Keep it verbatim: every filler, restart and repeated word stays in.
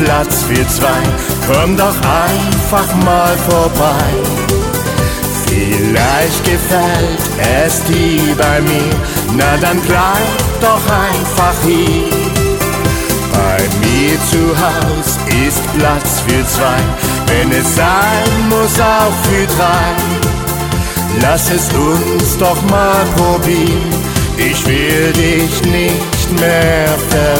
Platz für zwei. Komm doch einfach mal vorbei. Vielleicht gefällt es dir bei mir, na dann bleib doch einfach hier. Bei mir zu Haus ist Platz für zwei, wenn es sein muss auch für drei. Lass es uns doch mal probieren, ich will dich nicht mehr verlieren.